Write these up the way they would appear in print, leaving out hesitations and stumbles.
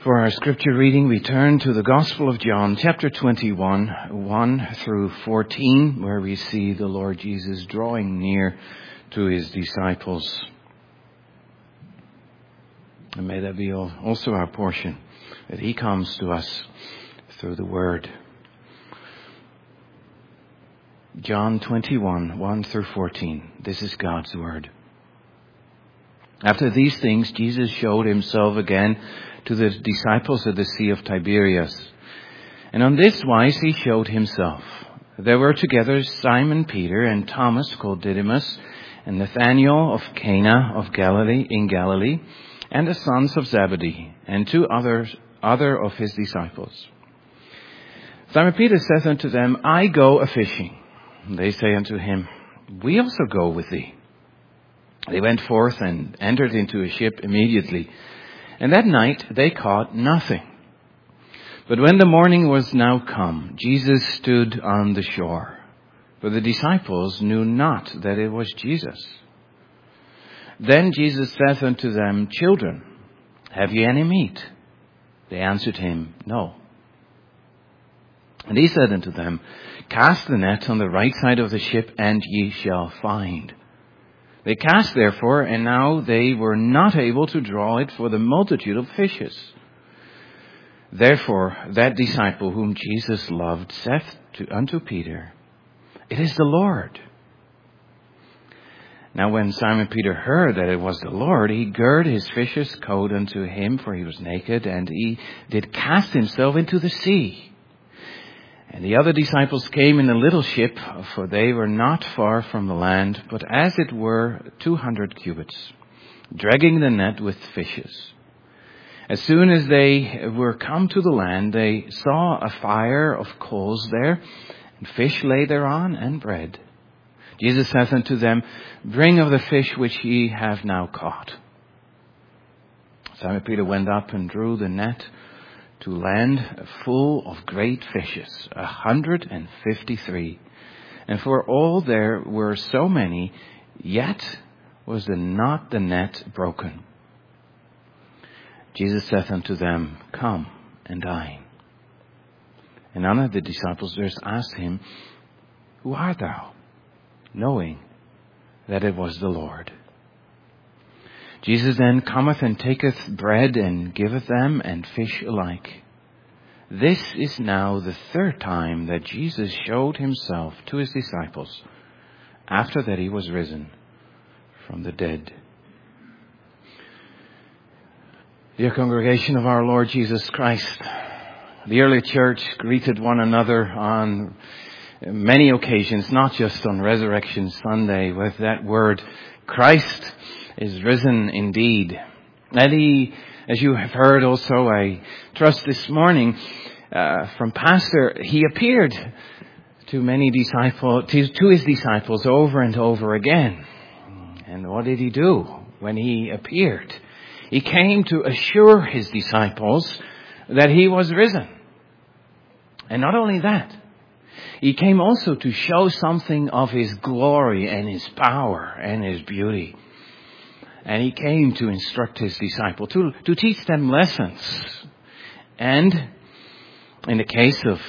For our scripture reading, we turn to the Gospel of John, chapter 21, 1 through 14, where we see the Lord Jesus drawing near to his disciples. And may that be also our portion, that he comes to us through the Word. John 21, 1 through 14. This is God's Word. After these things, Jesus showed himself again to the disciples at the Sea of Tiberias. And on this wise he showed himself. There were together Simon Peter and Thomas called Didymus, and Nathanael of Cana of Galilee in Galilee, and the sons of Zebedee, and two other of his disciples. Simon Peter saith unto them, I go a-fishing. They say unto him, We also go with thee. They went forth and entered into a ship immediately. And that night they caught nothing. But when the morning was now come, Jesus stood on the shore. For the disciples knew not that it was Jesus. Then Jesus saith unto them, Children, have ye any meat? They answered him, No. And he said unto them, Cast the net on the right side of the ship, and ye shall find. They cast therefore, and now they were not able to draw it for the multitude of fishes. Therefore that disciple whom Jesus loved saith unto Peter, It is the Lord. Now when Simon Peter heard that it was the Lord, he girt his fisher's coat unto him, for he was naked, and he did cast himself into the sea. And the other disciples came in a little ship, for they were not far from the land, but as it were 200 cubits, dragging the net with fishes. As soon as they were come to the land, they saw a fire of coals there, and fish lay thereon, and bread. Jesus saith unto them, Bring of the fish which ye have now caught. Simon Peter went up and drew the net to land full of great fishes, 153. And for all there were so many, yet was not the net broken. Jesus saith unto them, Come and dine. And none of the disciples durst ask him, Who art thou? Knowing that it was the Lord. Jesus then cometh and taketh bread and giveth them, and fish alike. This is now the third time that Jesus showed himself to his disciples, after that he was risen from the dead. Dear congregation of our Lord Jesus Christ, the early church greeted one another on many occasions, not just on Resurrection Sunday, with that word, Christ is risen indeed. And he, as you have heard also, I trust this morning from Pastor, he appeared to his disciples over and over again. And what did he do when he appeared? He came to assure his disciples that he was risen. And not only that, he came also to show something of his glory and his power and his beauty. And he came to instruct his disciples, to teach them lessons. And in the case of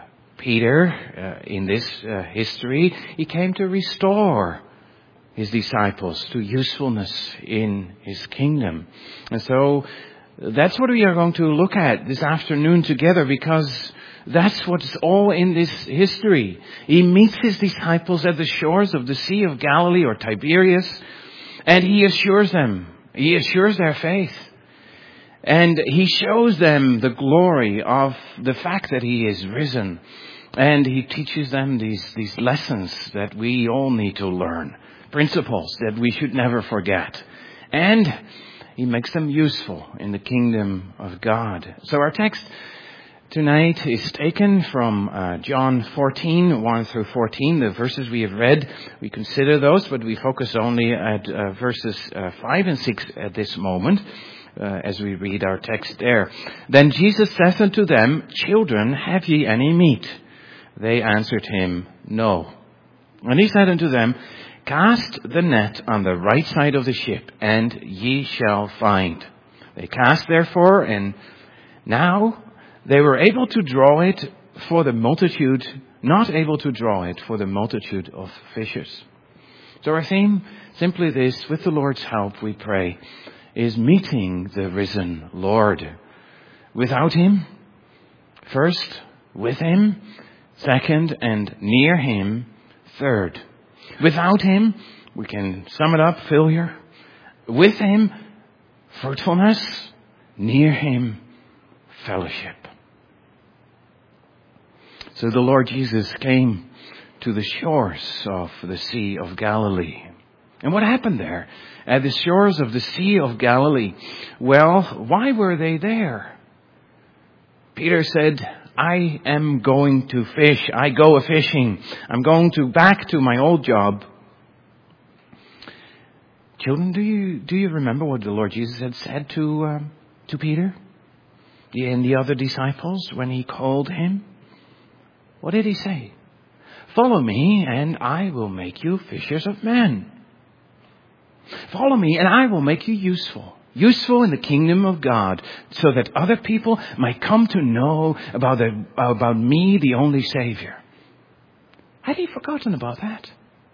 Peter, in this history, he came to restore his disciples to usefulness in his kingdom. And so that's what we are going to look at this afternoon together, because that's what's all in this history. He meets his disciples at the shores of the Sea of Galilee or Tiberias, and he assures them, he assures their faith. And he shows them the glory of the fact that he is risen. And he teaches them these lessons that we all need to learn. Principles that we should never forget. And he makes them useful in the kingdom of God. So our text tonight is taken from John 14, 1 through 14. The verses we have read, we consider those, but we focus only at verses 5 and 6 at this moment, as we read our text there. Then Jesus saith unto them, Children, have ye any meat? They answered him, No. And he said unto them, Cast the net on the right side of the ship, and ye shall find. They cast therefore, and Now they were able to draw it for the multitude, not able to draw it for the multitude of fishers. So our theme, simply this: with the Lord's help, we pray, is meeting the risen Lord. Without Him, first, with Him, second, and near Him, third. Without Him, we can sum it up, failure. With Him, fruitfulness. Near Him, fellowship. So the Lord Jesus came to the shores of the Sea of Galilee. And what happened there? At the shores of the Sea of Galilee. Well, why were they there? Peter said, I am going to fish. I go a-fishing. I'm going back to my old job. Children, do you remember what the Lord Jesus had said to Peter and the other disciples when He called him? What did He say? Follow me and I will make you fishers of men. Follow me and I will make you useful. Useful in the kingdom of God, so that other people might come to know about me, the only Savior. Had He forgotten about that?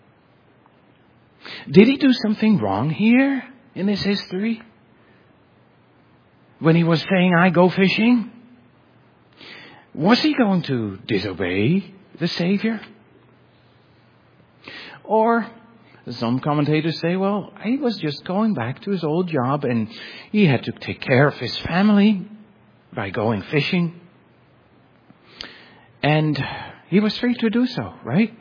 Did He do something wrong here in this history? When He was saying, I go fishing? Was He going to disobey the Savior? Or some commentators say, well, He was just going back to His old job and He had to take care of His family by going fishing. And He was free to do so, right?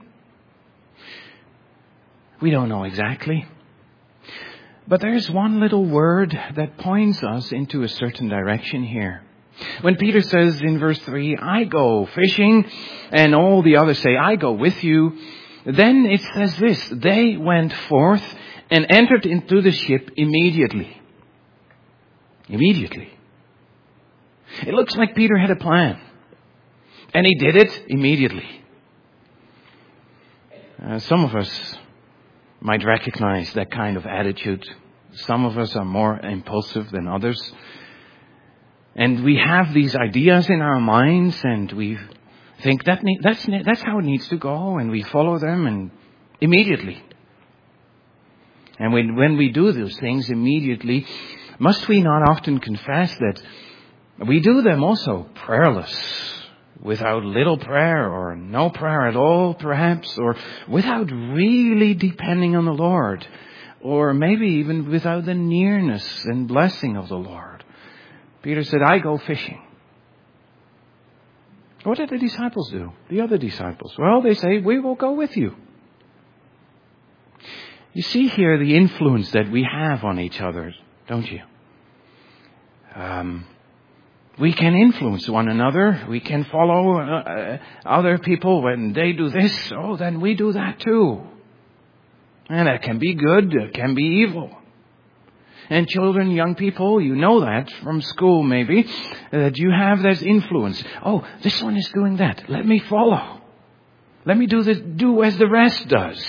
We don't know exactly. But there's one little word that points us into a certain direction here. When Peter says in verse 3, I go fishing, and all the others say, I go with you, then it says this: they went forth and entered into the ship immediately. Immediately. It looks like Peter had a plan. And he did it immediately. Some of us might recognize that kind of attitude. Some of us are more impulsive than others. And we have these ideas in our minds and we think that's how it needs to go, and we follow them and immediately. And when we do those things immediately, must we not often confess that we do them also prayerless, without little prayer or no prayer at all perhaps, or without really depending on the Lord, or maybe even without the nearness and blessing of the Lord? Peter said, I go fishing. What did the disciples do? The other disciples? Well, they say, we will go with you. You see here the influence that we have on each other, don't you? We can influence one another. We can follow other people when they do this. Oh, then we do that too. And that can be good. It can be evil. And children, young people, you know that from school maybe, that you have this influence. Oh, this one is doing that. Let me follow. Let me do as the rest does.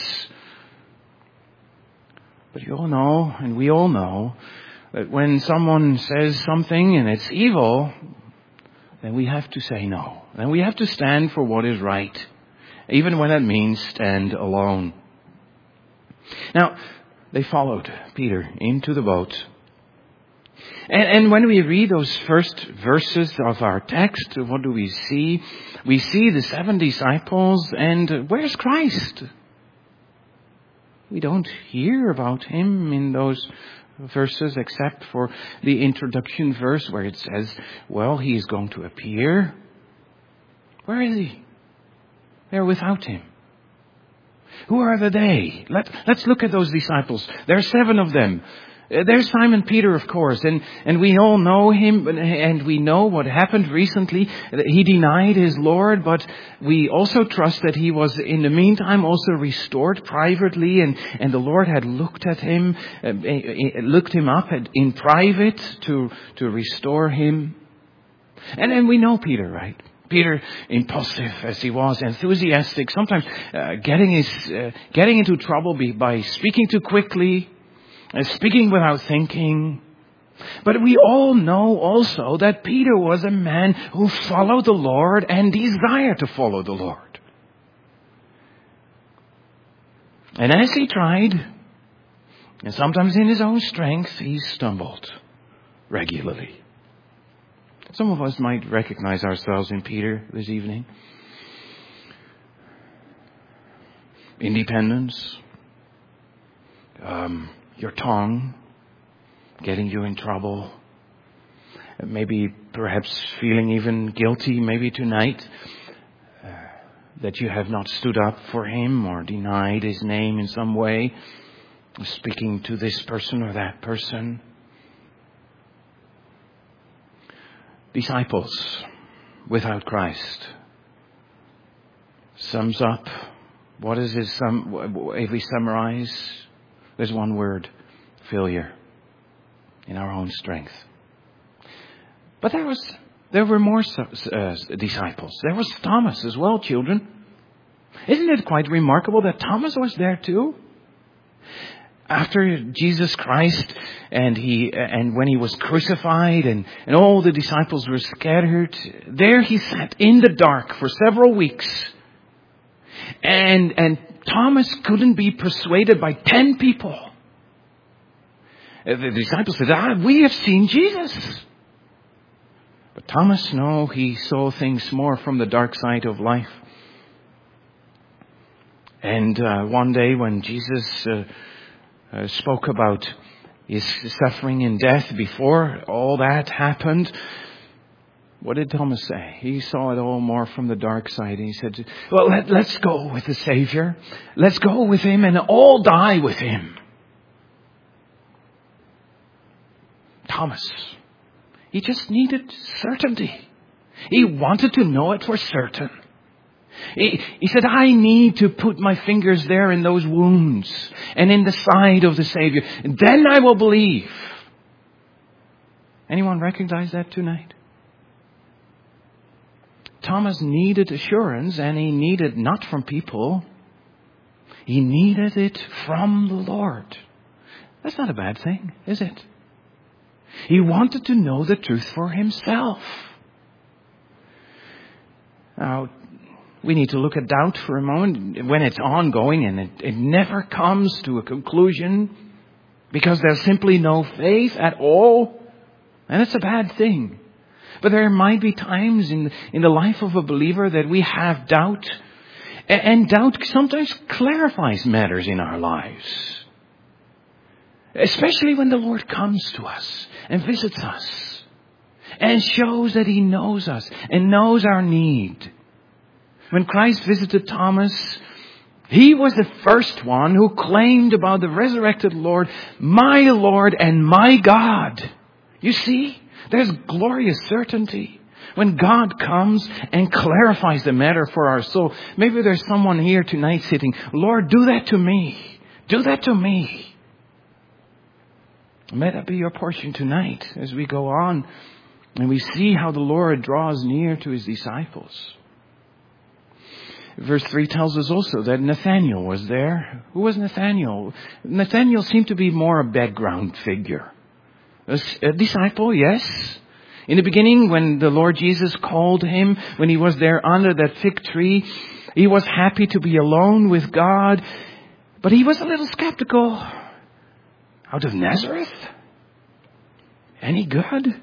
But you all know, and we all know, that when someone says something and it's evil, then we have to say no. Then we have to stand for what is right, even when it means stand alone. Now, they followed Peter into the boat. And when we read those first verses of our text, what do we see? We see the 7 disciples, and where's Christ? We don't hear about Him in those verses except for the introduction verse where it says, well, He is going to appear. Where is He? They're without Him. Who are they? Let's look at those disciples. There are 7 of them. There's Simon Peter, of course, and we all know him, and we know what happened recently. He denied his Lord, but we also trust that he was in the meantime also restored privately, and the Lord had looked at him, looked him up in private to restore him. And we know Peter, right? Peter, impulsive as he was, enthusiastic, sometimes getting into trouble by speaking too quickly, speaking without thinking, But we all know also that Peter was a man who followed the Lord and desired to follow the Lord. And as he tried, and sometimes in his own strength, he stumbled regularly. Some of us might recognize ourselves in Peter this evening. Independence, your tongue getting you in trouble, maybe perhaps feeling even guilty, maybe tonight, that you have not stood up for him or denied his name in some way, speaking to this person or that person. Disciples without Christ sums up. What is it? If we summarize, there's one word: failure in our own strength. But there were more disciples. There was Thomas as well, children. Isn't it quite remarkable that Thomas was there too? After Jesus Christ and when he was crucified and all the disciples were scattered, there he sat in the dark for several weeks. And Thomas couldn't be persuaded by 10 people. The disciples said, we have seen Jesus. But Thomas, no, he saw things more from the dark side of life. And one day when Jesus spoke about his suffering and death before all that happened, what did Thomas say? He saw it all more from the dark side. And he said, well, let's go with the Savior. Let's go with him and all die with him. Thomas, he just needed certainty. He wanted to know it for certain. He said, I need to put my fingers there in those wounds and in the side of the Savior. And then I will believe. Anyone recognize that tonight? Thomas needed assurance, and he needed not from people. He needed it from the Lord. That's not a bad thing, is it? He wanted to know the truth for himself. Now, we need to look at doubt for a moment when it's ongoing and it never comes to a conclusion because there's simply no faith at all. And it's a bad thing. But there might be times in the life of a believer that we have doubt. And doubt sometimes clarifies matters in our lives. Especially when the Lord comes to us and visits us and shows that he knows us and knows our need. When Christ visited Thomas, he was the first one who claimed about the resurrected Lord, my Lord and my God. You see, there's glorious certainty when God comes and clarifies the matter for our soul. Maybe there's someone here tonight sitting, Lord, do that to me. Do that to me. May that be your portion tonight as we go on and we see how the Lord draws near to his disciples. Verse 3 tells us also that Nathanael was there. Who was Nathanael? Nathanael seemed to be more a background figure. A disciple, yes. In the beginning, when the Lord Jesus called him, when he was there under that fig tree, he was happy to be alone with God. But he was a little skeptical. Out of Nazareth? Any good?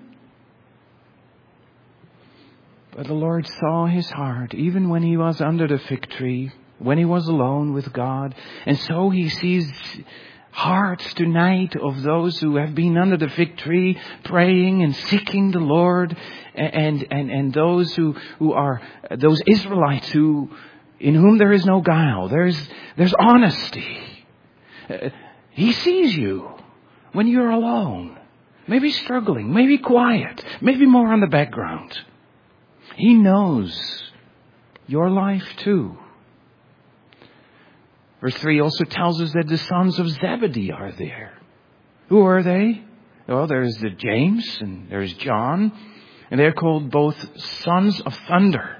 But the Lord saw his heart, even when he was under the fig tree, when he was alone with God. And so he sees hearts tonight of those who have been under the fig tree, praying and seeking the Lord, and those who are those Israelites in whom there is no guile. There's honesty. He sees you when you're alone, maybe struggling, maybe quiet, maybe more on the background. He knows your life too. Verse 3 also tells us that the sons of Zebedee are there. Who are they? Well, there's the James and there's John, and they're called both sons of thunder.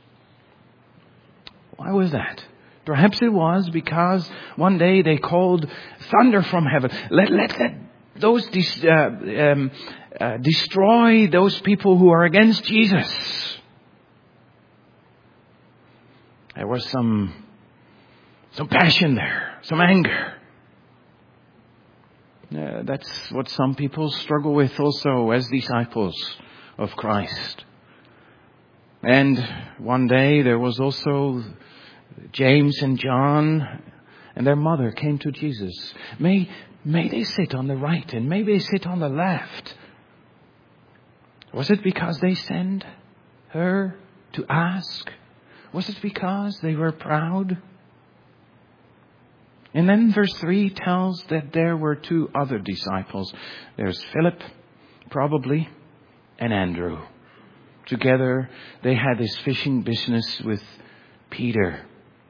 Why was that? Perhaps it was because one day they called thunder from heaven. Let destroy those people who are against Jesus. There was some passion there, some anger. That's what some people struggle with also as disciples of Christ. And one day there was also James and John and their mother came to Jesus. May they sit on the right and may they sit on the left. Was it because they sent her to ask? Was it because they were proud? And then verse 3 tells that there were two other disciples. There's Philip, probably, and Andrew. Together they had this fishing business with Peter.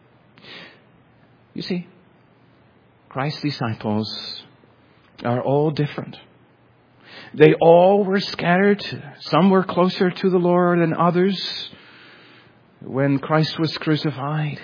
You see, Christ's disciples are all different. They all were scattered. Some were closer to the Lord than others when Christ was crucified.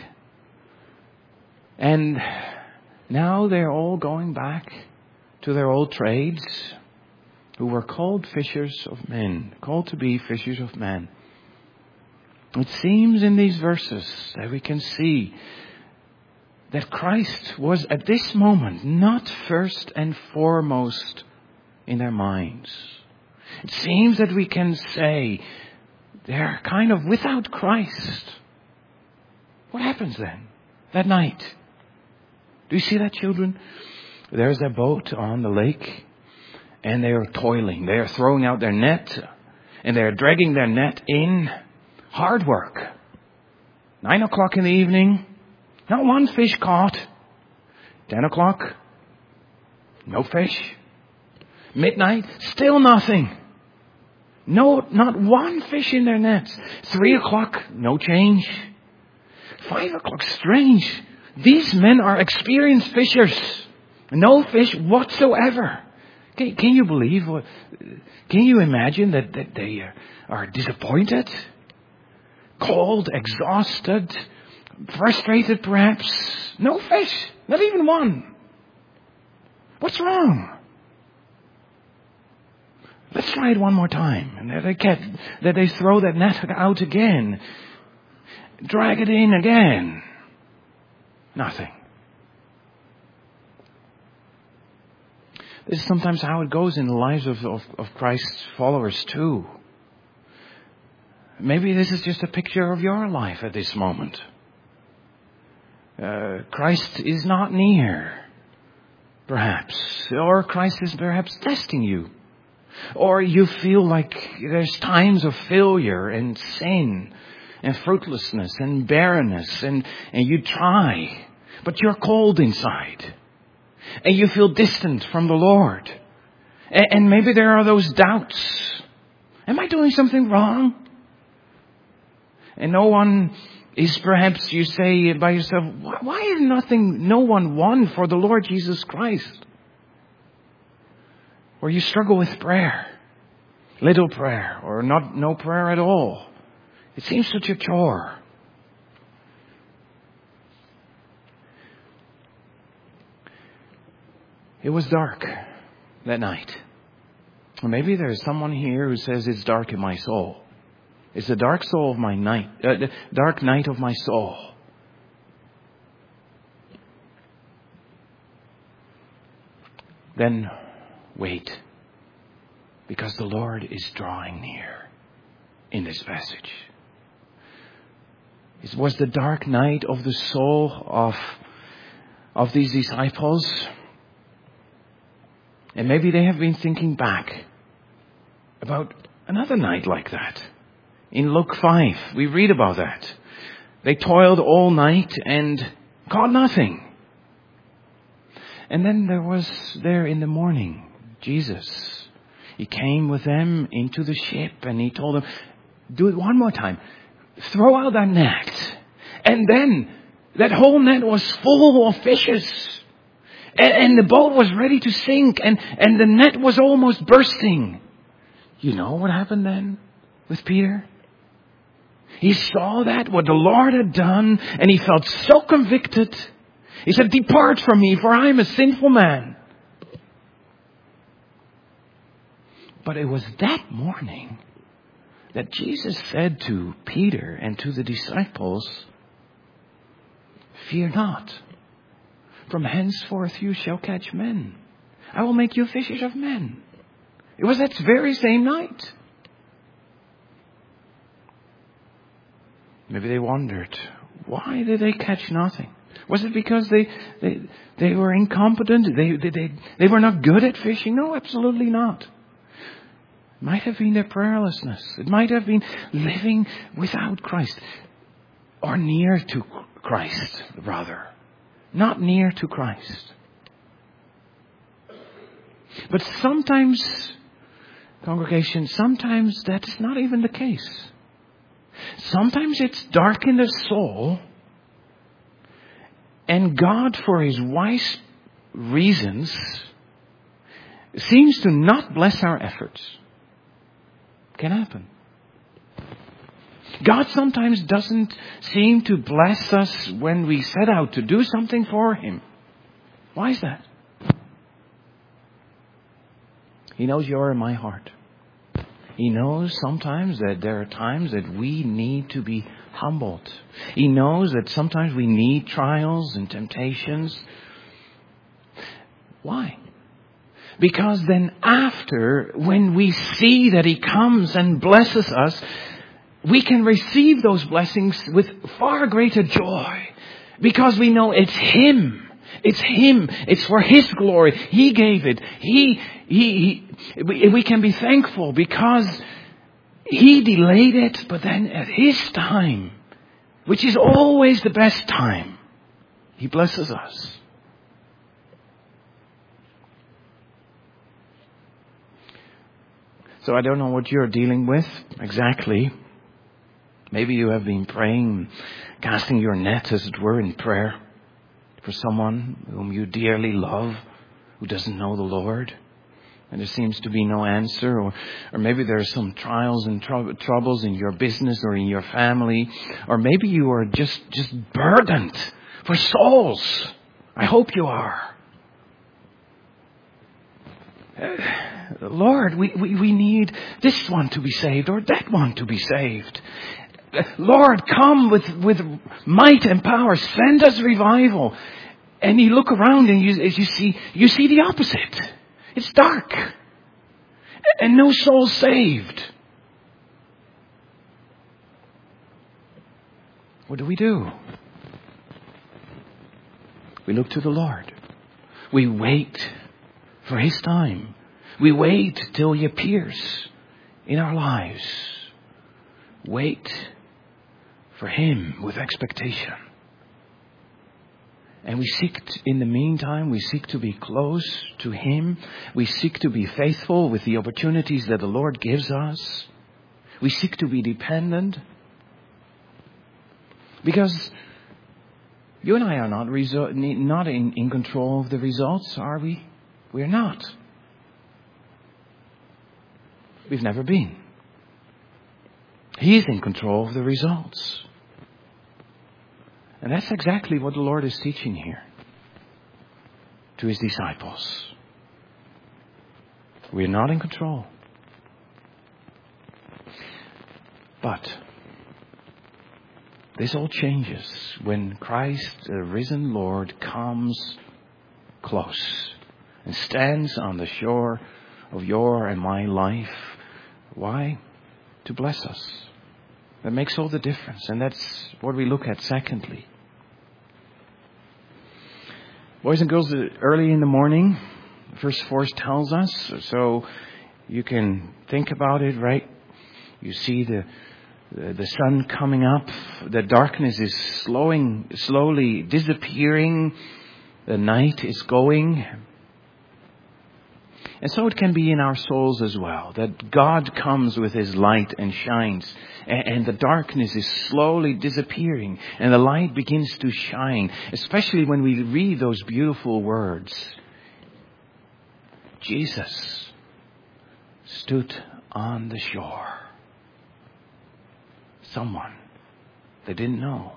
And now they're all going back to their old trades, who were called fishers of men, called to be fishers of men. It seems in these verses that we can see that Christ was at this moment not first and foremost in their minds. It seems that we can say they're kind of without Christ. What happens then that night? Do you see that, children? There's a boat on the lake and they are toiling. They are throwing out their net and they are dragging their net in. Hard work. 9 o'clock in the evening. Not one fish caught. 10 o'clock. No fish. Midnight. Still nothing. No, not one fish in their nets. 3 o'clock. No change. 5 o'clock. Strange. These men are experienced fishers. No fish whatsoever. Can you believe? Can you imagine that they are disappointed? Cold, exhausted, frustrated perhaps. No fish. Not even one. What's wrong? Let's try it one more time. And that they throw that net out again. Drag it in again. Nothing. This is sometimes how it goes in the lives of Christ's followers too. Maybe this is just a picture of your life at this moment. Christ is not near, perhaps. Or Christ is perhaps testing you. Or you feel like there's times of failure and sin and fruitlessness and barrenness and you try, but you're cold inside and you feel distant from the Lord. And maybe there are those doubts. Am I doing something wrong? And no one is, perhaps you say by yourself, why is no one won for the Lord Jesus Christ? Or you struggle with prayer, little prayer, or no prayer at all. It seems such a chore. It was dark that night. Or maybe there's someone here who says it's dark in my soul. It's the dark soul of my night, dark night of my soul. Then wait, because the Lord is drawing near in this passage. It was the dark night of the soul of these disciples. And maybe they have been thinking back about another night like that. In Luke 5, we read about that. They toiled all night and caught nothing. And then there in the morning, Jesus. He came with them into the ship and he told them, do it one more time. Throw out that net. And then that whole net was full of fishes. And the boat was ready to sink and the net was almost bursting. You know what happened then with Peter? He saw that, what the Lord had done, and he felt so convicted. He said, depart from me, for I am a sinful man. But it was that morning that Jesus said to Peter and to the disciples, "Fear not. From henceforth you shall catch men. I will make you fishers of men." It was that very same night. Maybe they wondered, why did they catch nothing? Was it because they were incompetent? They were not good at fishing? No, absolutely not. It might have been their prayerlessness. It might have been living without Christ. Or near to Christ, rather. Not near to Christ. But sometimes, congregation, sometimes that's not even the case. Sometimes it's dark in the soul, and God, for His wise reasons, seems to not bless our efforts. Can happen. God sometimes doesn't seem to bless us when we set out to do something for Him. Why is that? He knows your and my heart. He knows sometimes that there are times that we need to be humbled. He knows that sometimes we need trials and temptations. Why? Because then after, when we see that He comes and blesses us, we can receive those blessings with far greater joy. Because we know it's Him. It's Him. It's for His glory. He gave it. We can be thankful because He delayed it, but then at His time, which is always the best time, He blesses us. So I don't know what you're dealing with exactly. Maybe you have been praying, casting your net, as it were, in prayer for someone whom you dearly love, who doesn't know the Lord. And there seems to be no answer. Or maybe there are some trials and troubles in your business or in your family. Or maybe you are just burdened for souls. I hope you are. Lord, we need this one to be saved or that one to be saved. Lord, come with might and power. Send us revival. And you look around and you see the opposite. It's dark. And no soul saved. What do? We look to the Lord. We wait for His time. We wait till He appears in our lives. Wait for Him with expectation. And we seek, in the meantime, we seek to be close to Him. We seek to be faithful with the opportunities that the Lord gives us. We seek to be dependent. Because you and I are not in control of the results, are we? We're not. We've never been. He is in control of the results. And that's exactly what the Lord is teaching here to His disciples. We're not in control. But this all changes when Christ, the risen Lord, comes close and stands on the shore of your and my life. Why? To bless us. That makes all the difference. And that's what we look at secondly. Boys and girls, early in the morning, verse 4 tells us, so you can think about it, right? You see the sun coming up, the darkness is slowly disappearing, the night is going. And so it can be in our souls as well, that God comes with His light and shines, and the darkness is slowly disappearing, and the light begins to shine, especially when we read those beautiful words. Jesus stood on the shore. Someone they didn't know.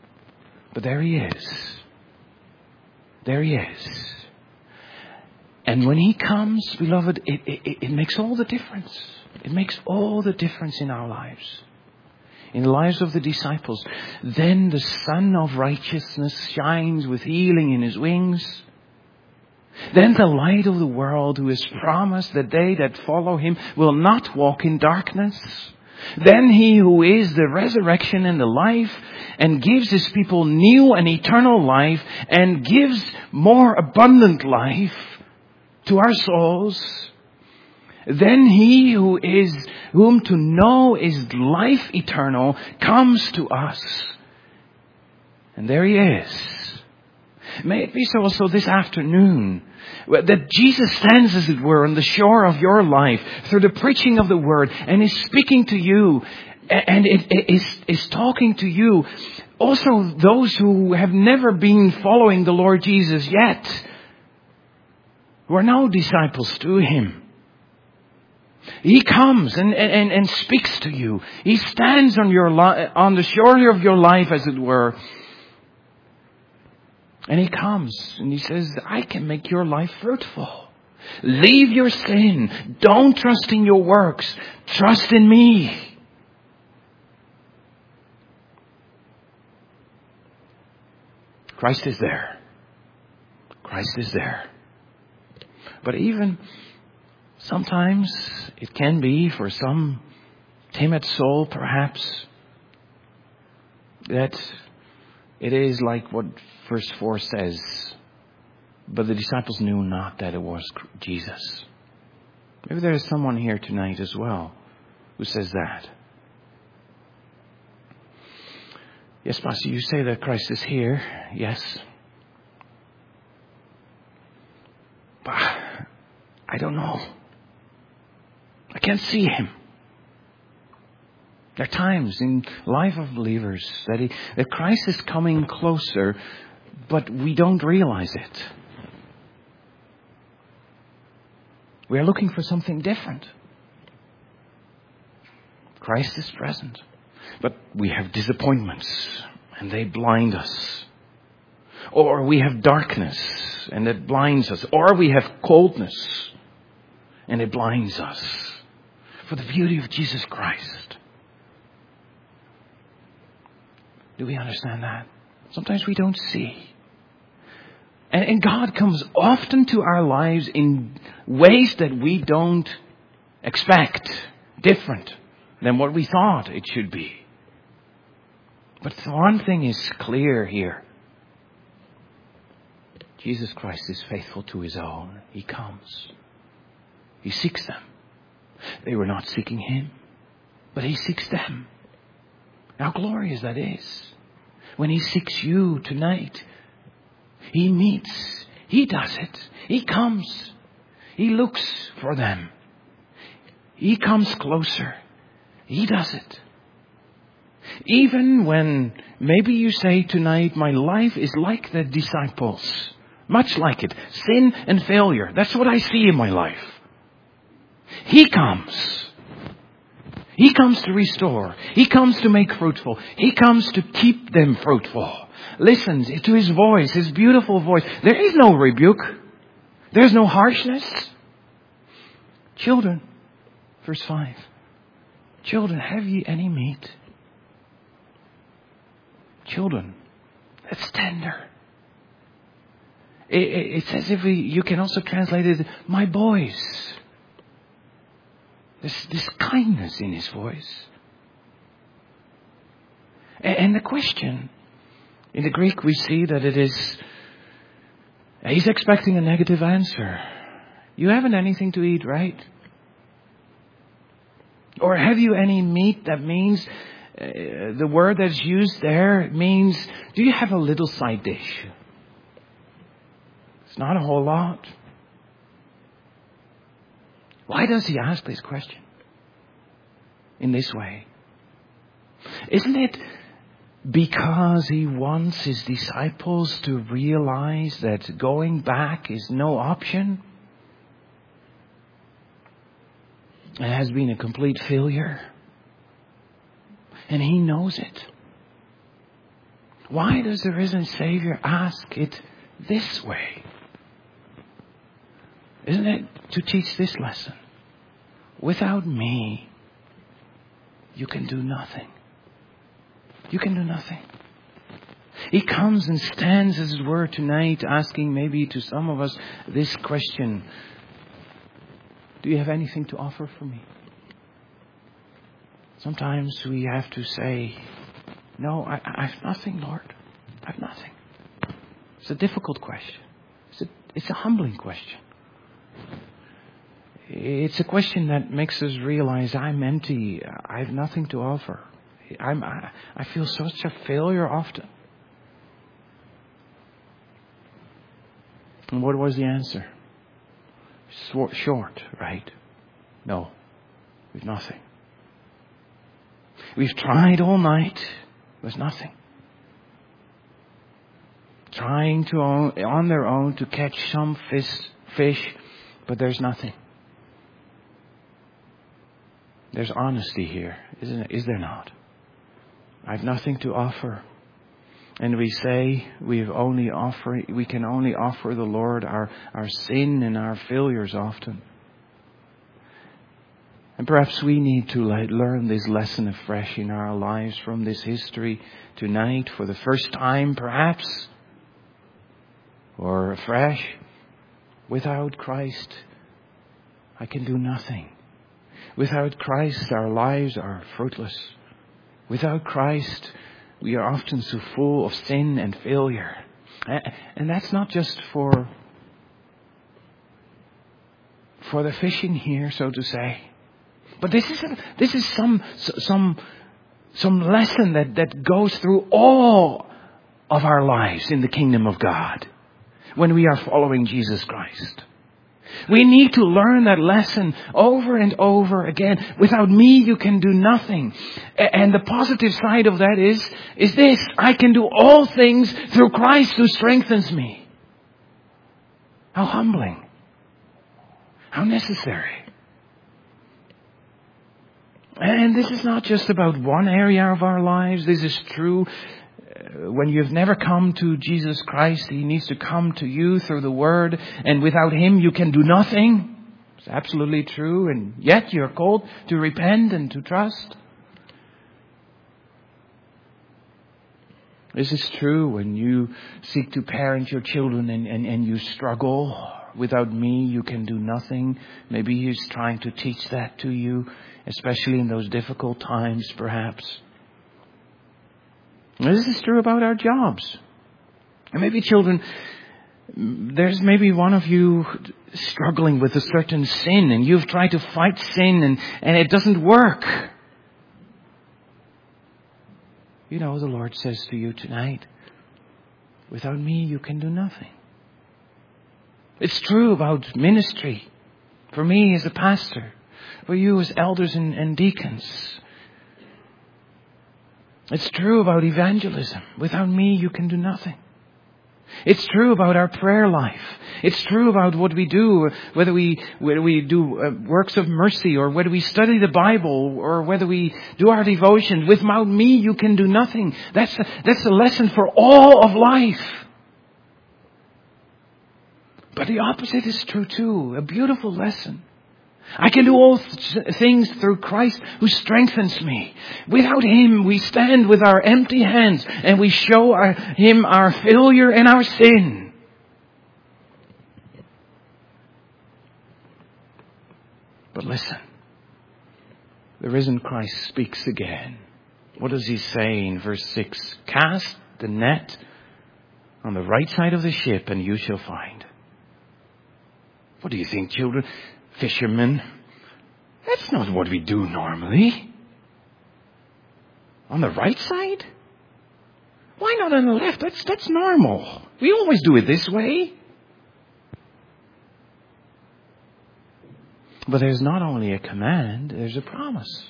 But there He is. There He is. And when He comes, beloved, it makes all the difference. It makes all the difference in our lives. In the lives of the disciples. Then the Son of Righteousness shines with healing in His wings. Then the light of the world, who has promised that they that follow Him will not walk in darkness. Then He who is the resurrection and the life, and gives His people new and eternal life, and gives more abundant life to our souls. Then He whom to know is life eternal comes to us. And there He is. May it be so also this afternoon, that Jesus stands, as it were, on the shore of your life through the preaching of the Word, and is speaking to you, and is talking to you. Also those who have never been following the Lord Jesus yet, who are now disciples to Him. He comes and speaks to you. He stands on the shore of your life, as it were. And He comes and He says, I can make your life fruitful. Leave your sin. Don't trust in your works. Trust in me. Christ is there. Christ is there. But even sometimes it can be for some timid soul, perhaps, that it is like what verse 4 says. But the disciples knew not that it was Jesus. Maybe there is someone here tonight as well who says that. Yes, Pastor, you say that Christ is here. Yes. But I don't know. I can't see Him. There are times in life of believers that Christ is coming closer, but we don't realize it. We are looking for something different. Christ is present, but we have disappointments, and they blind us. Or we have darkness, and it blinds us. Or we have coldness, and it blinds us for the beauty of Jesus Christ. Do we understand that? Sometimes we don't see. And God comes often to our lives in ways that we don't expect, different than what we thought it should be. But one thing is clear here. Jesus Christ is faithful to His own. He comes. He seeks them. They were not seeking Him, but He seeks them. How glorious that is. When He seeks you tonight, He meets. He does it. He comes. He looks for them. He comes closer. He does it. Even when maybe you say tonight, my life is like the disciples. Much like it. Sin and failure. That's what I see in my life. He comes. He comes to restore. He comes to make fruitful. He comes to keep them fruitful. Listen to His voice, His beautiful voice. There is no rebuke. There's no harshness. Children, verse 5. Children, have ye any meat? Children, that's tender. It says you can also translate it, my boys. There's this kindness in His voice. And the question, in the Greek we see that it is, He's expecting a negative answer. You haven't anything to eat, right? Or have you any meat? That means, the word that's used there means, do you have a little side dish? It's not a whole lot. Why does He ask this question in this way? Isn't it because He wants His disciples to realize that going back is no option? It has been a complete failure. And He knows it. Why does the risen Savior ask it this way? Isn't it to teach this lesson? Without me, you can do nothing. You can do nothing. He comes and stands, as it were, tonight, asking maybe to some of us this question: do you have anything to offer for me? Sometimes we have to say, no, I have nothing, Lord. I have nothing. It's a difficult question. It's a humbling question. It's a question that makes us realize I'm empty. I have nothing to offer. I feel such a failure often. And what was the answer? Short, right? No, we've nothing. We've tried all night. There's nothing. Trying to on their own to catch some fish, but there's nothing. There's honesty here, isn't it? Is there not? I've nothing to offer. And we say we can only offer the Lord our sin and our failures often. And perhaps we need to learn this lesson afresh in our lives from this history tonight for the first time, perhaps, or afresh. Without Christ, I can do nothing. Without Christ, our lives are fruitless. Without Christ, we are often so full of sin and failure. And that's not just for the fishing here, so to say. But this is some lesson that goes through all of our lives in the kingdom of God when we are following Jesus Christ. We need to learn that lesson over and over again. Without me, you can do nothing. And the positive side of that is this: I can do all things through Christ who strengthens me. How humbling. How necessary. And this is not just about one area of our lives. This is true when you've never come to Jesus Christ. He needs to come to you through the Word. And without Him, you can do nothing. It's absolutely true. And yet you're called to repent and to trust. This is true when you seek to parent your children and you struggle. Without me, you can do nothing. Maybe He's trying to teach that to you, especially in those difficult times, perhaps. And this is true about our jobs. And maybe children, there's maybe one of you struggling with a certain sin, and you've tried to fight sin and it doesn't work. You know, the Lord says to you tonight, without me, you can do nothing. It's true about ministry. For me as a pastor. For you as elders and deacons. It's true about evangelism. Without me, you can do nothing. It's true about our prayer life. It's true about what we do, whether we do works of mercy, or whether we study the Bible, or whether we do our devotion. Without me, you can do nothing. That's a lesson for all of life. But the opposite is true too. A beautiful lesson. I can do all things through Christ who strengthens me. Without Him, we stand with our empty hands and we show Him our failure and our sin. But listen, the risen Christ speaks again. What does He say in verse 6? Cast the net on the right side of the ship and you shall find. What do you think, children? Fishermen? That's not what we do normally. On the right side? Why not on the left? That's normal. We always do it this way. But there's not only a command, there's a promise.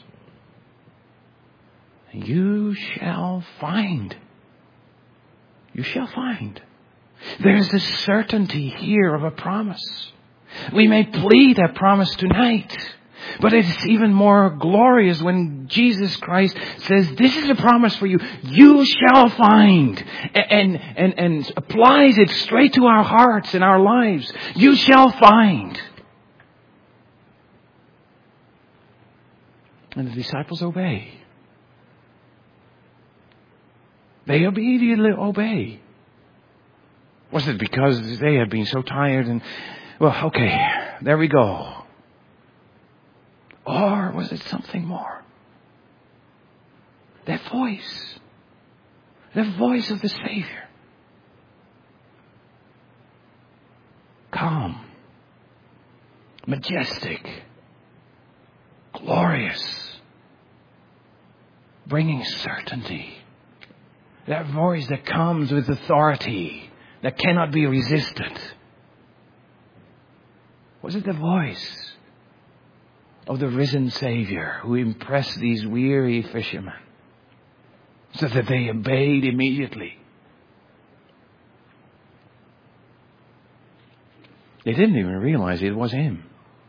You shall find. You shall find. There's a certainty here of a promise. We may plead that promise tonight. But it's even more glorious when Jesus Christ says, this is a promise for you. You shall find. And applies it straight to our hearts and our lives. You shall find. And the disciples obey. They obediently obey. Was it because they had been so tired and, well, okay, there we go. Or was it something more? That voice. The voice of the Savior. Calm. Majestic. Glorious. Bringing certainty. That voice that comes with authority. That cannot be resisted. Was it the voice of the risen Savior who impressed these weary fishermen so that they obeyed immediately? They didn't even realize it was Him.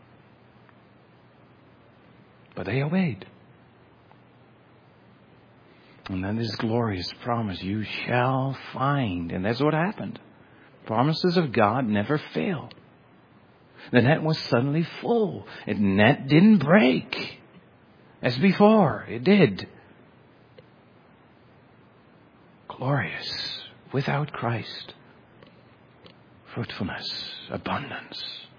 But they obeyed. And then this glorious promise, you shall find. And that's what happened. Promises of God never fail. The net was suddenly full. The net didn't break as before. It did. Glorious. Without Christ. Fruitfulness. Abundance.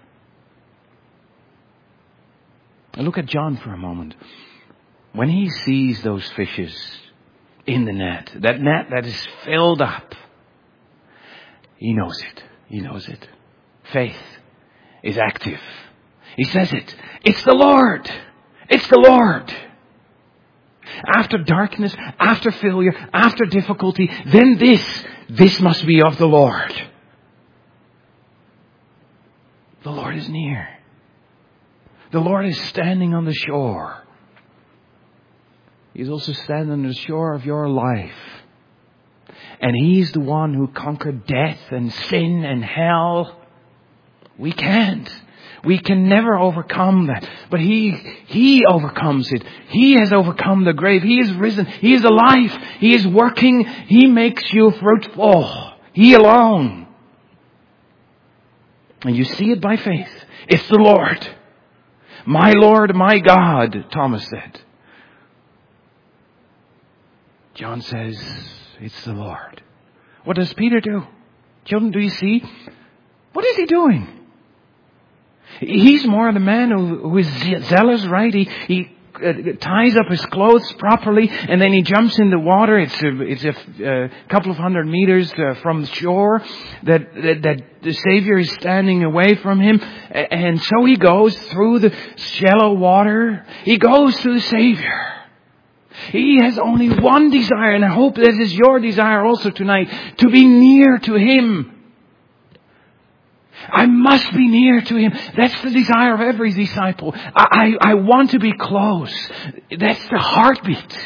And look at John for a moment. When he sees those fishes in the net that is filled up, he knows it. He knows it. Faith is active. He says it. It's the Lord. It's the Lord. After darkness, after failure, after difficulty, then this must be of the Lord. The Lord is near. The Lord is standing on the shore. He's also standing on the shore of your life. And He's the one who conquered death and sin and hell. We can't. We can never overcome that. But He overcomes it. He has overcome the grave. He is risen. He is alive. He is working. He makes you fruitful. He alone. And you see it by faith. It's the Lord. My Lord, my God, Thomas said. John says, it's the Lord. What does Peter do? Children, do you see? What is he doing? He's more the man who is zealous, right? He ties up his clothes properly, and then he jumps in the water. It's a couple of 100 meters from the shore that the Savior is standing away from him, and so he goes through the shallow water. He goes to the Savior. He has only one desire, and I hope that is your desire also tonight, to be near to Him. I must be near to Him. That's the desire of every disciple. I want to be close. That's the heartbeat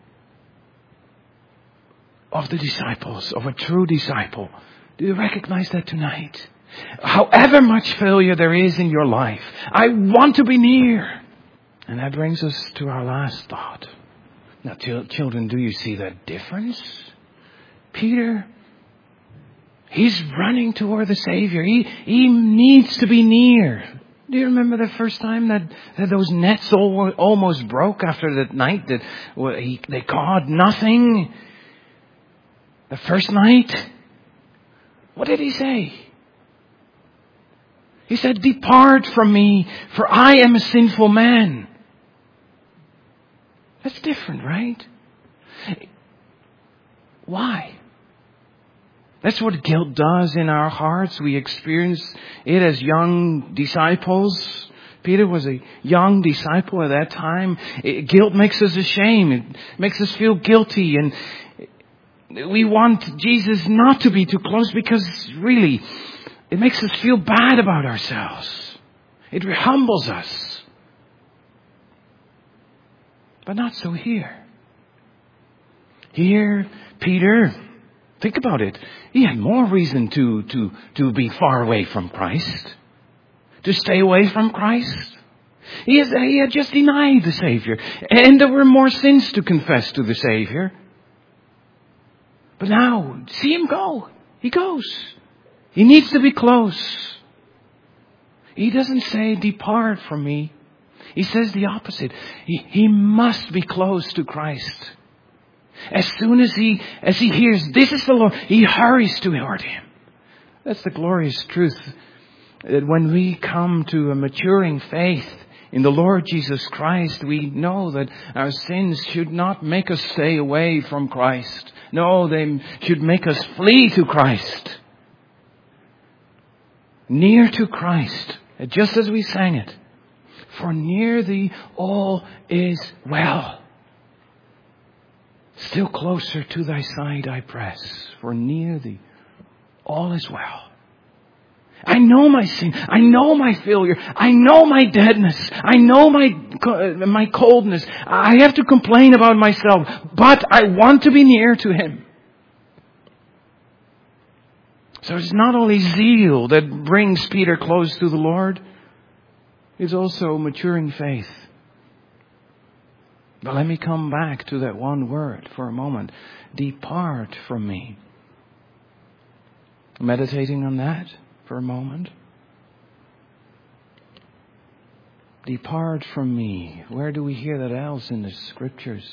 of the disciples, of a true disciple. Do you recognize that tonight? However much failure there is in your life, I want to be near. And that brings us to our last thought. Now, children, do you see that difference? Peter, he's running toward the Savior. He needs to be near. Do you remember the first time that those nets almost broke after that night that they caught nothing? The first night? What did he say? He said, "Depart from me, for I am a sinful man." That's different, right? Why? That's what guilt does in our hearts. We experience it as young disciples. Peter was a young disciple at that time. Guilt makes us ashamed. It makes us feel guilty. And we want Jesus not to be too close because really, it makes us feel bad about ourselves. It humbles us. But not so here. Here, Peter, think about it. He had more reason to be far away from Christ. To stay away from Christ. He had just denied the Savior. And there were more sins to confess to the Savior. But now, see him go. He goes. He needs to be close. He doesn't say, depart from me. He says the opposite. He must be close to Christ. As soon as he hears, this is the Lord, he hurries toward him. That's the glorious truth. That when we come to a maturing faith in the Lord Jesus Christ, we know that our sins should not make us stay away from Christ. No, they should make us flee to Christ. Near to Christ, just as we sang it. For near thee all is well. Still closer to thy side I press. For near thee all is well. I know my sin. I know my failure. I know my deadness. I know my coldness. I have to complain about myself. But I want to be near to him. So it's not only zeal that brings Peter close to the Lord. It's also maturing faith. But let me come back to that one word for a moment. Depart from me. Meditating on that for a moment. Depart from me. Where do we hear that else in the Scriptures?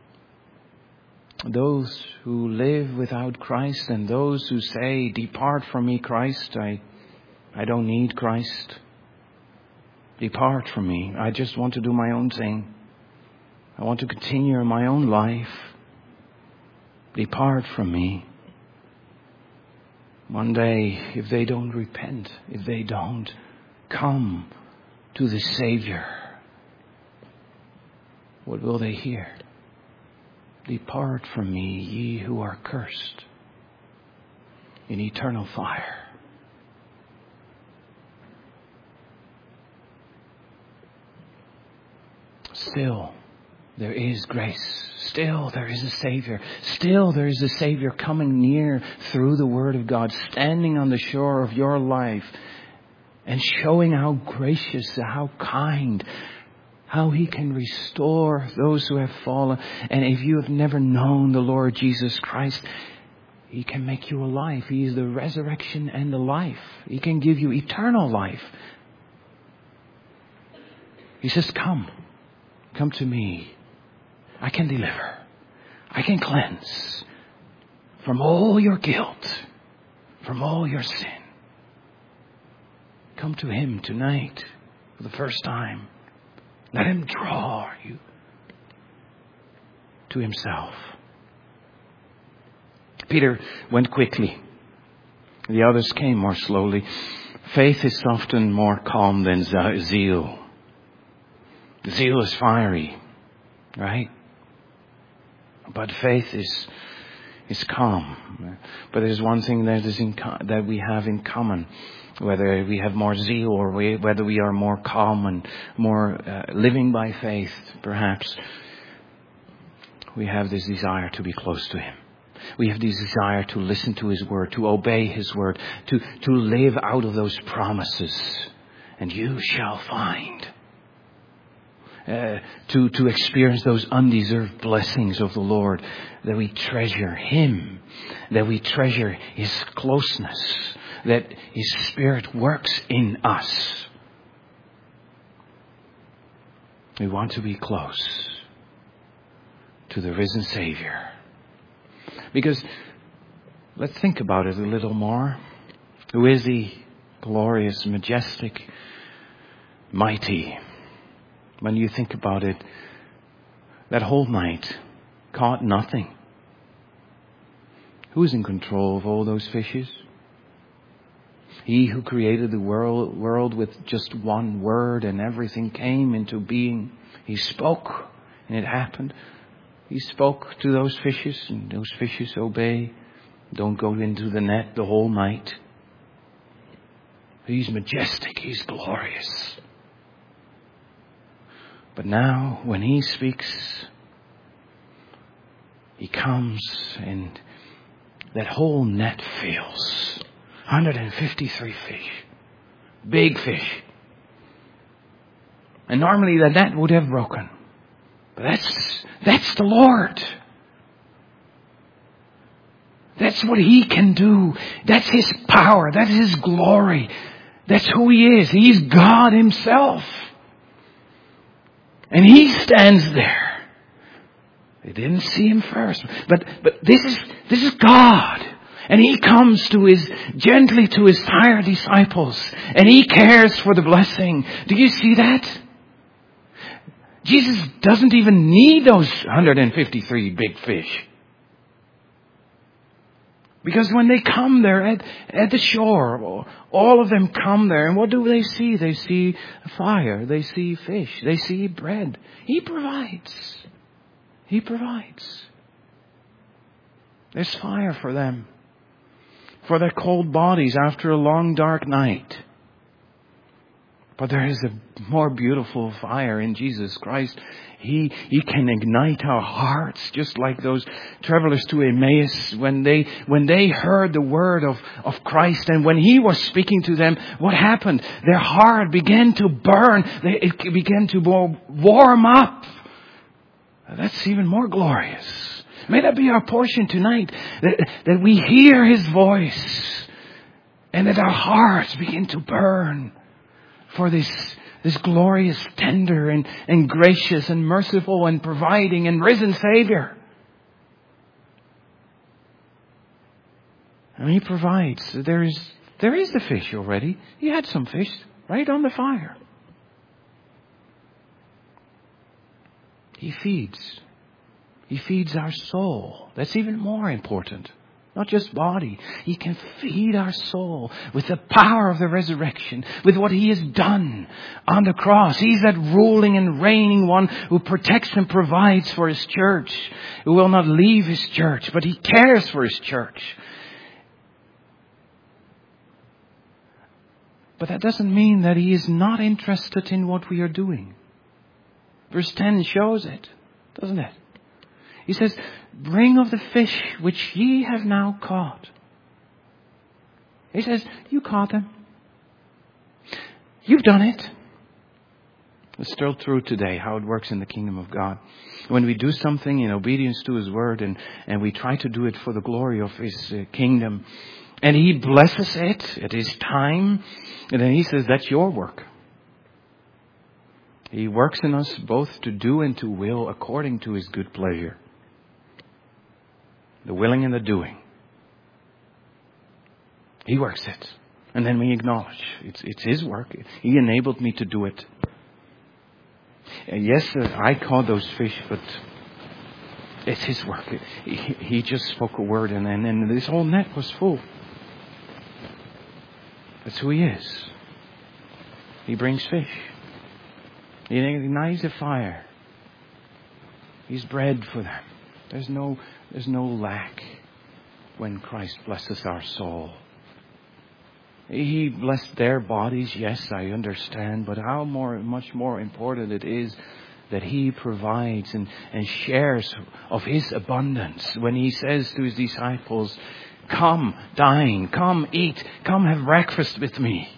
Those who live without Christ and those who say, depart from me, Christ. I don't need Christ. Depart from me. I just want to do my own thing. I want to continue in my own life. Depart from me. One day, if they don't repent, if they don't come to the Savior, what will they hear? Depart from me, ye who are cursed, in eternal fire. Still, there is grace. Still, there is a Savior. Still, there is a Savior coming near through the Word of God, standing on the shore of your life and showing how gracious, how kind, how He can restore those who have fallen. And if you have never known the Lord Jesus Christ, He can make you alive. He is the resurrection and the life. He can give you eternal life. He says, come to me. I can deliver. I can cleanse from all your guilt, from all your sin. Come to Him tonight for the first time. Let Him draw you to Himself. Peter went quickly. The others came more slowly. Faith is often more calm than zeal. Zeal is fiery, right? But faith is calm. But there's one thing that we have in common. Whether we have more zeal or whether we are more calm and more living by faith, perhaps, we have this desire to be close to Him. We have this desire to listen to His Word, to obey His Word, to live out of those promises. And you shall find. To experience those undeserved blessings of the Lord, that we treasure Him, that we treasure His closeness, that His Spirit works in us. We want to be close to the risen Savior. Because let's think about it a little more. Who is He? Glorious, majestic, mighty. When you think about it, that whole night caught nothing. Who is in control of all those fishes? He who created the world with just one word and everything came into being. He spoke and it happened. He spoke to those fishes and those fishes obey. Don't go into the net the whole night. He's majestic. He's glorious. But now, when He speaks, He comes and that whole net fills. 153 fish. Big fish. And normally the net would have broken. But that's the Lord. That's what He can do. That's His power. That's His glory. That's who He is. He's God Himself. And He stands there. They didn't see Him first. But this is God. And He comes gently to His tired disciples. And He cares for the blessing. Do you see that? Jesus doesn't even need those 153 big fish. Because when they come there at the shore, all of them come there, and what do they see? They see fire, they see fish, they see bread. He provides. He provides. There's fire for them, for their cold bodies after a long dark night. But there is a more beautiful fire in Jesus Christ. He can ignite our hearts, just like those travelers to Emmaus when they heard the word of Christ, and when He was speaking to them, what happened? Their heart began to burn. It began to warm up. That's even more glorious. May that be our portion tonight, that we hear His voice and that our hearts begin to burn for this glorious, tender, and gracious, and merciful, and providing, and risen Savior. And He provides. There is the fish already. He had some fish right on the fire. He feeds. He feeds our soul. That's even more important. Not just body. He can feed our soul with the power of the resurrection, with what He has done on the cross. He's that ruling and reigning one who protects and provides for His church, who will not leave His church, but He cares for His church. But that doesn't mean that He is not interested in what we are doing. Verse 10 shows it, doesn't it? He says, bring of the fish which ye have now caught. He says, you caught them. You've done it. It's still true today how it works in the kingdom of God. When we do something in obedience to His word and we try to do it for the glory of His kingdom, and He blesses it at His time, and then He says, that's your work. He works in us both to do and to will according to His good pleasure. The willing and the doing. He works it. And then we acknowledge it's His work. He enabled me to do it. And yes, I caught those fish, but it's His work. He just spoke a word and then this whole net was full. That's who He is. He brings fish. He ignites a fire. He's bread for them. There's no lack when Christ blesses our soul. He blessed their bodies, yes, I understand, but much more important it is that He provides and shares of His abundance when He says to His disciples, come, dine, come, eat, come have breakfast with me.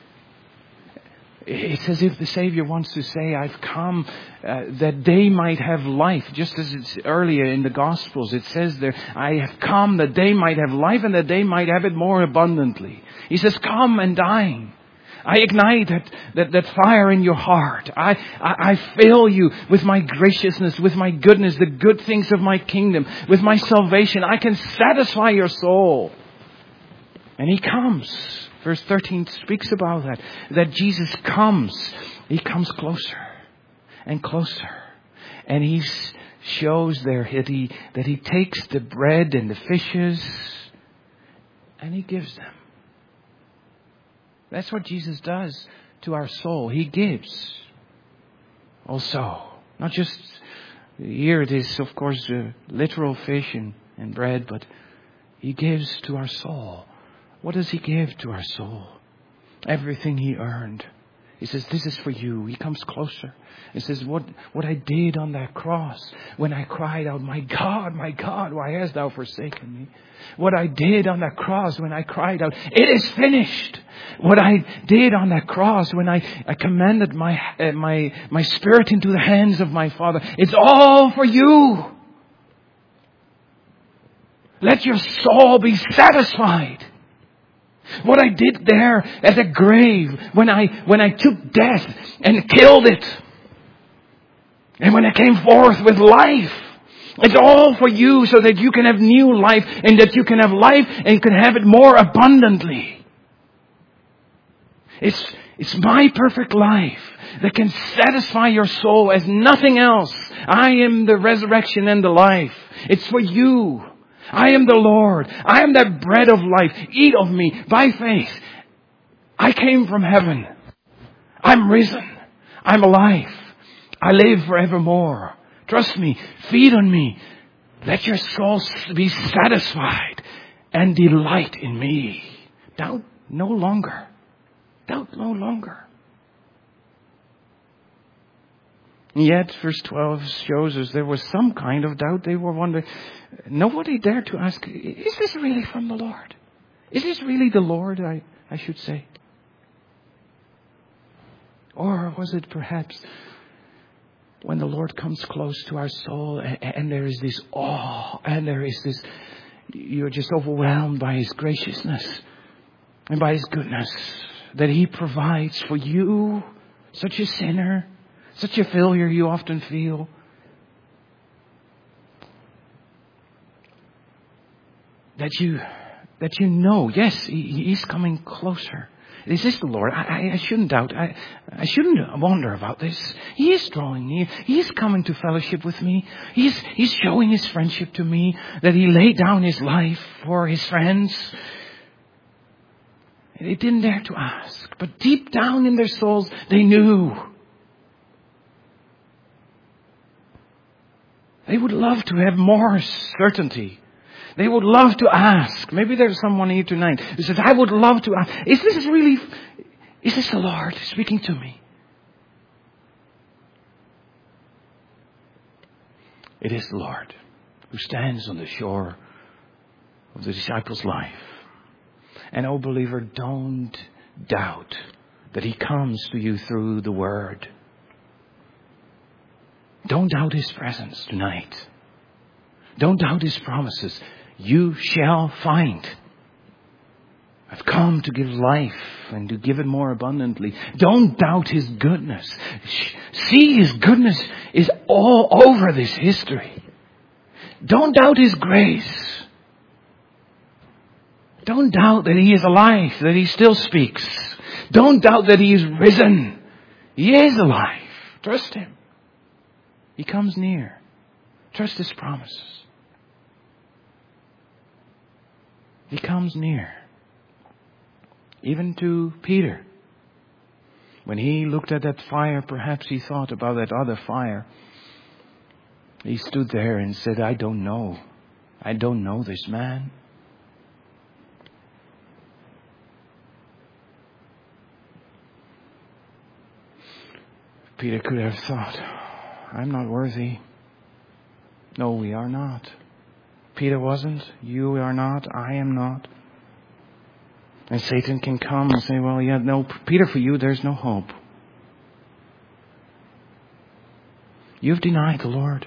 It's as if the Savior wants to say, I've come that they might have life. Just as it's earlier in the Gospels, it says there, I have come that they might have life and that they might have it more abundantly. He says, come and dine. I ignite that fire in your heart. I fill you with my graciousness, with my goodness, the good things of my kingdom, with my salvation. I can satisfy your soul. And He comes. Verse 13 speaks about that Jesus comes. He comes closer and closer. And He shows there that He takes the bread and the fishes and He gives them. That's what Jesus does to our soul. He gives. Also, not just here it is, of course, literal fish and bread, but He gives to our soul. What does He give to our soul? Everything He earned. He says, this is for you. He comes closer. He says, what I did on that cross when I cried out, my God, why hast thou forsaken me? What I did on that cross when I cried out, it is finished. What I did on that cross when I commended my spirit into the hands of my Father, it's all for you. Let your soul be satisfied. What I did there at the grave when I took death and killed it. And when I came forth with life. It's all for you so that you can have new life and that you can have life and you can have it more abundantly. It's my perfect life that can satisfy your soul as nothing else. I am the resurrection and the life. It's for you. I am the Lord. I am that bread of life. Eat of me by faith. I came from heaven. I'm risen. I'm alive. I live forevermore. Trust me. Feed on me. Let your soul be satisfied and delight in me. Doubt no longer. Doubt no longer. Yet, verse 12 shows us there was some kind of doubt. They were wondering. Nobody dared to ask, is this really from the Lord? Is this really the Lord, I should say? Or was it perhaps when the Lord comes close to our soul and there is this awe and there is this, you're just overwhelmed by His graciousness and by His goodness that He provides for you, such a sinner, such a failure you often feel. That you know, yes, He's coming closer. This is the Lord. I shouldn't doubt. I shouldn't wonder about this. He is drawing near. He is coming to fellowship with me. He's showing His friendship to me. That He laid down His life for His friends. They didn't dare to ask. But deep down in their souls, they knew. They would love to have more certainty. They would love to ask. Maybe there's someone here tonight who says, I would love to ask. Is this the Lord speaking to me? It is the Lord who stands on the shore of the disciples' life. And oh believer, don't doubt that He comes to you through the Word. Don't doubt His presence tonight. Don't doubt His promises. You shall find. I've come to give life and to give it more abundantly. Don't doubt His goodness. See, His goodness is all over this history. Don't doubt His grace. Don't doubt that He is alive, that He still speaks. Don't doubt that He is risen. He is alive. Trust Him. He comes near. Trust His promises. He comes near. Even to Peter. When he looked at that fire, perhaps he thought about that other fire. He stood there and said, I don't know. I don't know this man. Peter could have thought, I'm not worthy. No, we are not. Peter wasn't. You are not. I am not. And Satan can come and say, well, yeah, no, Peter, for you, there's no hope. You've denied the Lord.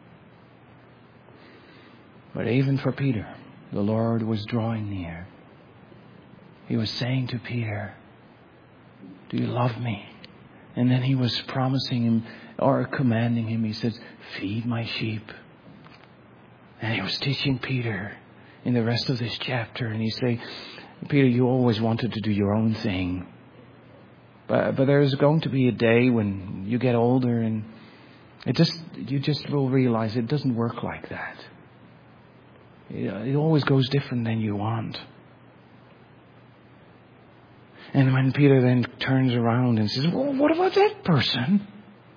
But even for Peter, the Lord was drawing near. He was saying to Peter, do you love me? And then He was promising him or commanding him. He says, feed my sheep. And He was teaching Peter in the rest of this chapter. And He say, Peter, you always wanted to do your own thing. But there's going to be a day when you get older and you just will realize it doesn't work like that. It always goes different than you want. And when Peter then turns around and says, well, what about that person?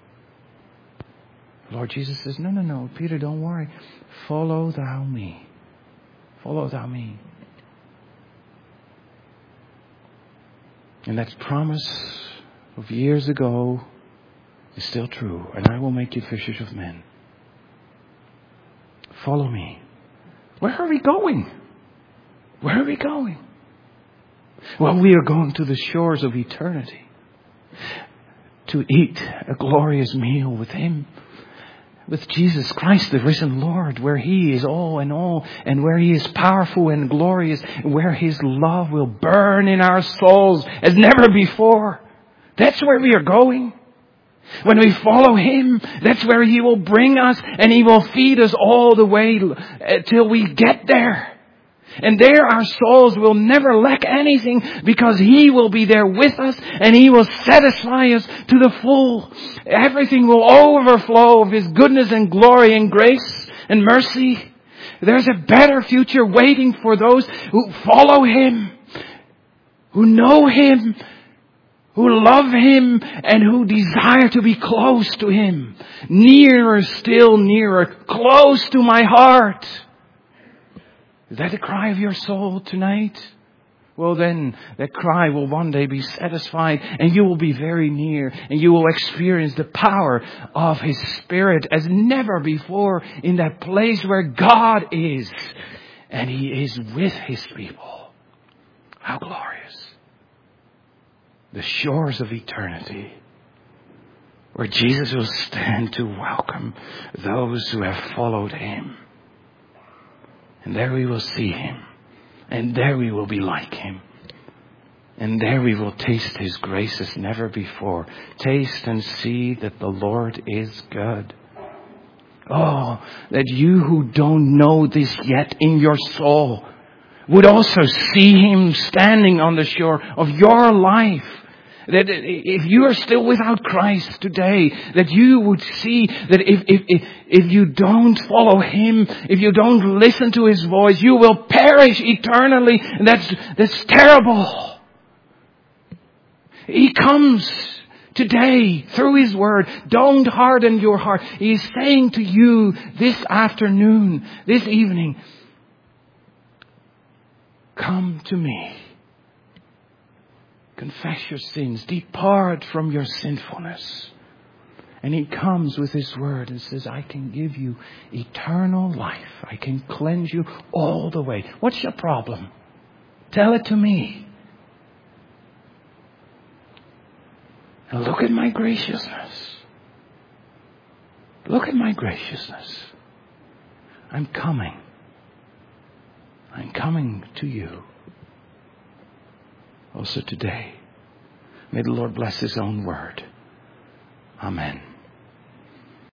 Lord Jesus says, no, Peter, don't worry. Follow thou me. Follow thou me. And that promise of years ago is still true. And I will make you fishers of men. Follow me. Where are we going? Where are we going? Well, we are going to the shores of eternity to eat a glorious meal with Him, with Jesus Christ, the risen Lord, where He is all in all, and where He is powerful and glorious, where His love will burn in our souls as never before. That's where we are going. When we follow Him, that's where He will bring us, and He will feed us all the way till we get there. And there our souls will never lack anything, because He will be there with us and He will satisfy us to the full. Everything will overflow of His goodness and glory and grace and mercy. There's a better future waiting for those who follow Him, who know Him, who love Him, and who desire to be close to Him. Nearer, still nearer, close to my heart. Is that the cry of your soul tonight? Well, then that cry will one day be satisfied, and you will be very near, and you will experience the power of His Spirit as never before in that place where God is, and He is with His people. How glorious. The shores of eternity, where Jesus will stand to welcome those who have followed Him. And there we will see Him. And there we will be like Him. And there we will taste His grace as never before. Taste and see that the Lord is good. Oh, that you who don't know this yet in your soul would also see Him standing on the shore of your life. That if you are still without Christ today, that you would see that if you don't follow Him, if you don't listen to His voice, you will perish eternally. And that's terrible. He comes today through His Word. Don't harden your heart. He is saying to you this afternoon, this evening, come to me. Confess your sins. Depart from your sinfulness. And He comes with His Word and says, I can give you eternal life. I can cleanse you all the way. What's your problem? Tell it to me. And look at my graciousness. Look at my graciousness. I'm coming. I'm coming to you. Also today. May the Lord bless His own word. Amen.